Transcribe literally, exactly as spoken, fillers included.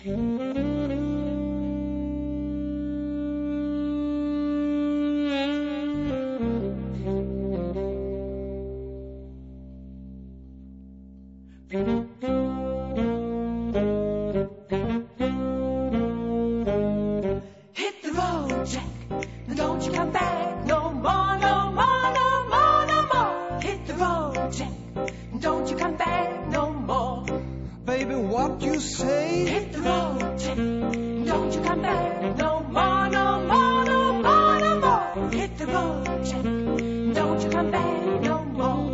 Don't you come back no more. Baby, what you say? Hit the road.